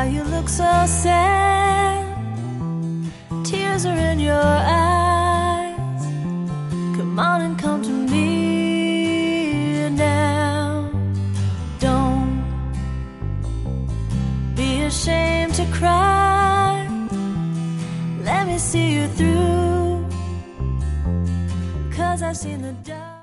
you look so sad. Tears are in your eyes. Come on and come to me now. Don't be ashamed to cry. Let me see you through, 'cause I've seen the dark.